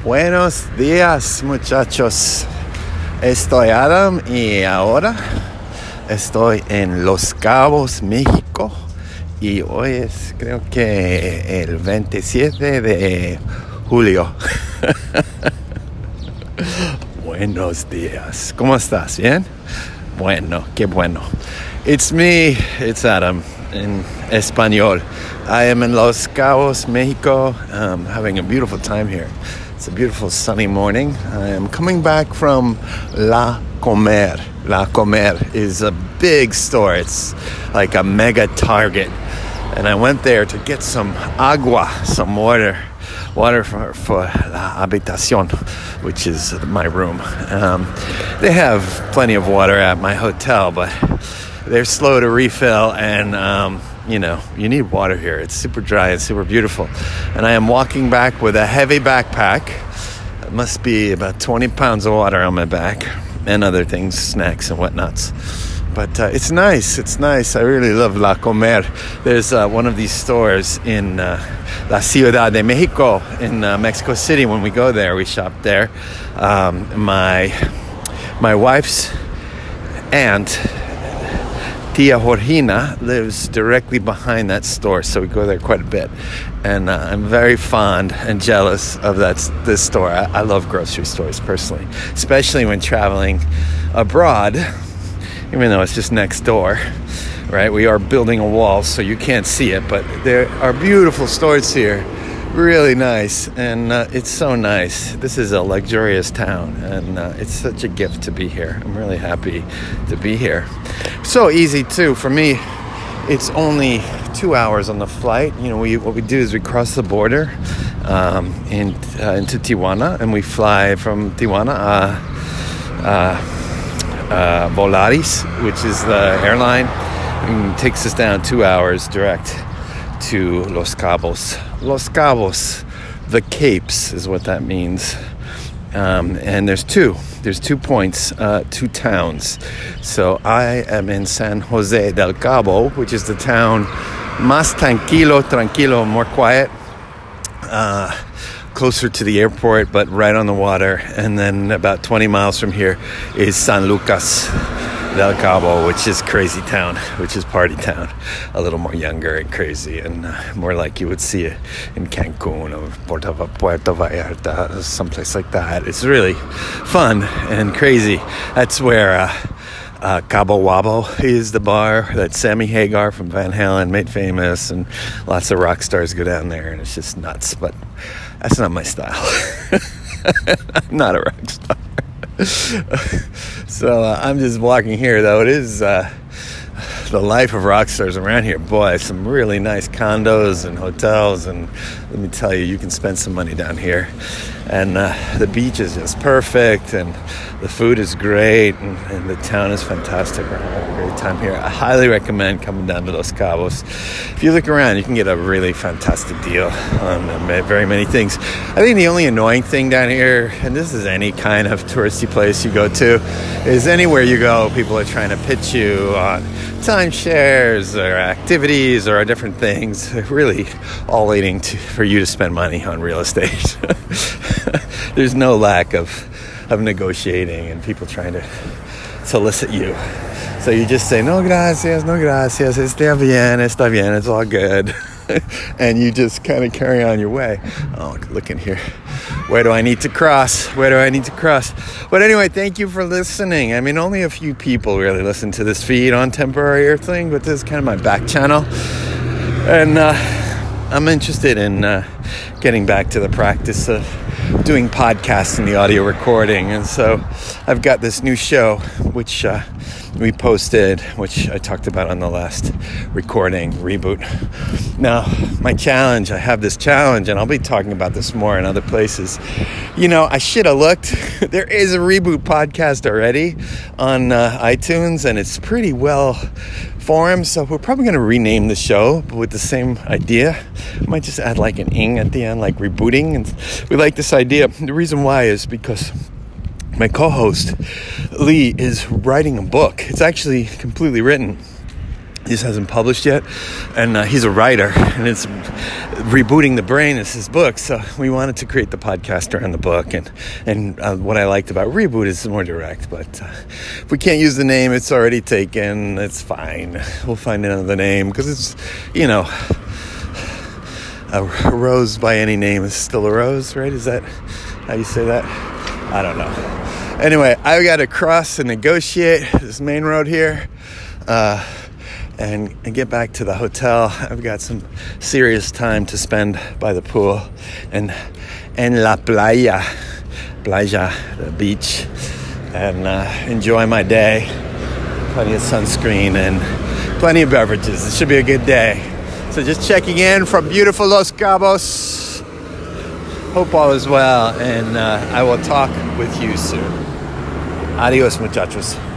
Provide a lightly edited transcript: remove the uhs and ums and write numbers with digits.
Buenos días, muchachos. Estoy Adam y ahora estoy en Los Cabos, México. Y hoy es, creo que el 27 de julio. Buenos días. ¿Cómo estás? ¿Bien? Bueno, qué bueno. It's me, it's Adam in Espanol. I am in Los Cabos, Mexico, having a beautiful time here. It's a beautiful sunny morning. I am coming back from La Comer. La Comer is a big store. It's like a mega Target. And I went there to get some agua, some water for la habitación, which is my room. They have plenty of water at my hotel, but they're slow to refill, and you need water here. It's super dry and super beautiful. And I am walking back with a heavy backpack. It must be about 20 pounds of water on my back and other things, snacks and whatnots. But it's nice. It's nice. I really love La Comer. There's one of these stores in La Ciudad de Mexico in Mexico City. When we go there, we shop there. My wife's aunt, Tia Jorgina, lives directly behind that store, so we go there quite a bit. And I'm very fond and jealous of this store. I love grocery stores personally, especially when traveling abroad. Even though it's just next door, right? We are building a wall, so you can't see it, but there are beautiful stores here. Really nice, and it's so nice. This is a luxurious town, and it's such a gift to be here. I'm really happy to be here. So easy, too. For me, it's only 2 hours on the flight. You know, what we do is we cross the border into Tijuana, and we fly from Tijuana Volaris, which is the airline, and takes us down 2 hours direct to Los Cabos. Los Cabos, the Capes is what that means. And there's two points, two towns. So I am in San Jose del Cabo, which is the town más tranquilo, more quiet, closer to the airport, but right on the water. And then about 20 miles from here is San Lucas del Cabo, which is crazy town, which is party town, a little more younger and crazy, and more like you would see it in Cancun or Puerto Vallarta, someplace like that. It's really fun and crazy. That's where Cabo Wabo is, the bar that Sammy Hagar from Van Halen made famous, and lots of rock stars go down there, and it's just nuts. But that's not my style. I'm not a rock star. So I'm just walking here, though. It is the life of rock stars around here. Boy, some really nice condos and hotels, and let me tell you, you can spend some money down here. And the beach is just perfect, and the food is great, and the town is fantastic. We're having a great time here. I highly recommend coming down to Los Cabos. If you look around, you can get a really fantastic deal on very many things. I think the only annoying thing down here, and this is any kind of touristy place you go to, is anywhere you go, people are trying to pitch you on timeshares or activities or different things, really all leading for you to spend money on real estate. There's no lack of negotiating and people trying to solicit you. So you just say, no gracias, está bien, it's all good. And you just kind of carry on your way. Oh, look in here. Where do I need to cross? But anyway, thank you for listening. I mean, only a few people really listen to this feed on Temporary Earthling, but this is kind of my back channel. And I'm interested in getting back to the practice of doing podcasts and the audio recording. And so I've got this new show, which we posted, which I talked about on the last recording, Reboot. Now, I have this challenge, and I'll be talking about this more in other places. You know, I should have looked. There is a Reboot podcast already on iTunes, and it's pretty well formed, so we're probably going to rename the show with the same idea. We might just add like an ing at the end, like rebooting, and we like this idea. The reason why is because my co-host Lee is writing a book. It's actually completely written, He just hasn't published yet, and he's a writer, and it's Rebooting the Brain is his book, so we wanted to create the podcast around the book, and what I liked about Reboot is more direct, but if we can't use the name, it's already taken, it's fine, we'll find another name, because it's, you know, a rose by any name is still a rose, right? Is that how you say that? I don't know. Anyway, I got to cross and negotiate this main road here, and get back to the hotel. I've got some serious time to spend by the pool and en la playa, the beach, and enjoy my day. Plenty of sunscreen and plenty of beverages. It should be a good day. So just checking in from beautiful Los Cabos. Hope all is well, and I will talk with you soon. Adios, muchachos.